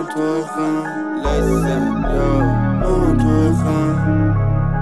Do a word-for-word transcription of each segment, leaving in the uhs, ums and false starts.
توی خم listen yo مامان توی خم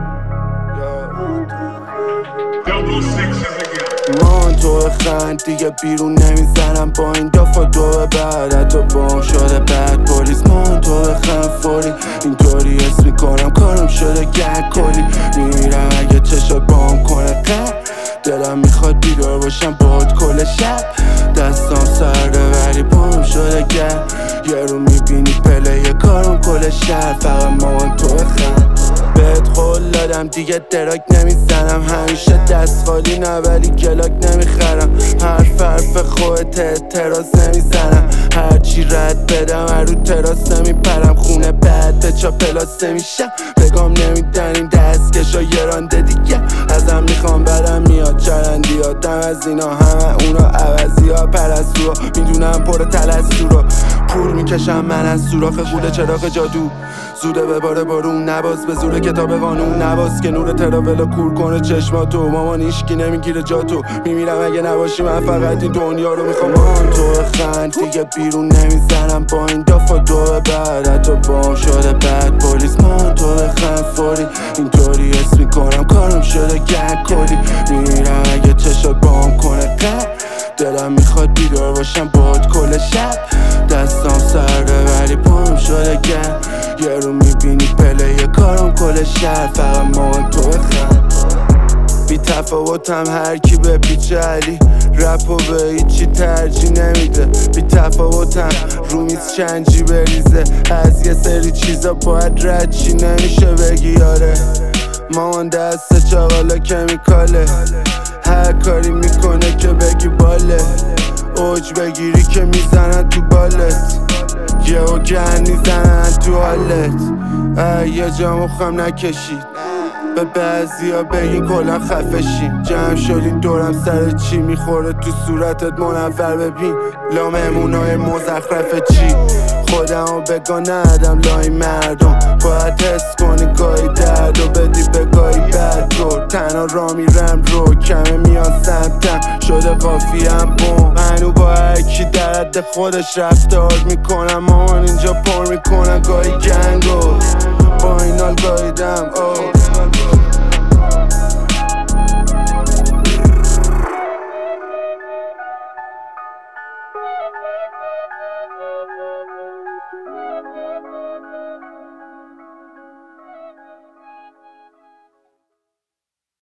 مان توی خند دیگه بیرون نمیزنم با این دفعه دو بعد حتی بام شده بد پولیس مان توی خند فوری اینطوری اسم میکنم کارم شده گرد کلی میمیرم اگه چشات بام کنه قد دلم میخواد بیدار باشم باید کل شب دستام سرده ولی بام شده گرد یه رو میبینی پله یه کارم کل شب فقط مان توی خند بهت قول دادم دیگه دراک نمیزنم همیشه دست خالی نه ولی گلاک نمیخرم حرف حرف خودت اعتراض نمیزنم هرچی رد بدم هر رو تراس نمیپرم خونه بعد به چا پلاس نمیشم بگم نمیدن این دستکشا یه رانده دیگه ازم میخوام برم میاد چرندی ها دم از اینا همه اونا عوضی ها پرستو ها میدونم پر تلستو رو پول میکشم من از سوراخ خوده چراغ جادو زوده به باره بارون نباز به زور کتاب قانون نباز که نور تراولا کور کنه چشماتو مامان ایشکی نمیگیره جاتو میمیرم اگه نباشی من فقط این دنیا رو میخوام مان تو خند دیگه بیرون نمیزنم با این دفعه دو بعد حتی بام شده بد پولیس مان تو خند فوری اینطوری اسم میکنم کارم شده گرد کلی میمیرم اگه چشات بام کنه قد دلم میخواد بیدار باشم باید کل شب دستام سرده ولی پام شده گرد یه رو میبینی پله یه کارم کل شهر فقط مان تو خند بی تفاوتم هر کی به پیچ علی رپ و به هیچی ترجیح نمیده بی تفاوتم رو میز چنجی بریزه از یه سری چیزا باید رد چی نمیشه بگی یاره مامان دست چاقالا کمیکاله هر کاری میکنه که بگی باله اوج بگیری که میزنن تو بالت یه و گن میزنن تو حالت یه جا مخم نکشید به بعضی ها بگین کلا خفشین جمع شدین دورم سر چی میخوره تو صورتت منور ببین لا مهمونای مزخرف چی خودم رو بگاه ندم لای مردم باید حس کنی گاهی درد و بدی به گاهی بد دور تنها را میرم رو کمه میان سمتم شده قافیم بوم منو با هرکی در حد خودش رفتار میکنم مامان اینجا پر میکنم گاهی گنگو با این حال گاهیدم oh